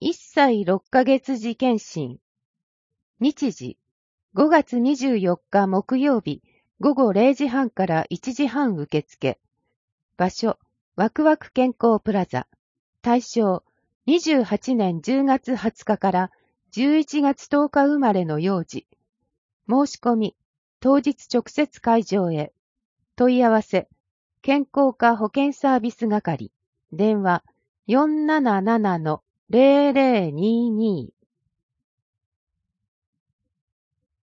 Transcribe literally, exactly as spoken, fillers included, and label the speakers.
Speaker 1: いっさいろっかげつ時検診。日時、ごがつにじゅうよっか木曜日、ごごれいじはんからいちじはん受付。場所、ワクワク健康プラザ。対象、にじゅうはちねんじゅうがつはつかからじゅういちがつとおか生まれの幼児。申し込み、当日直接会場へ。問い合わせ、健康課保健サービス係。電話、よんなななのゼロゼロにに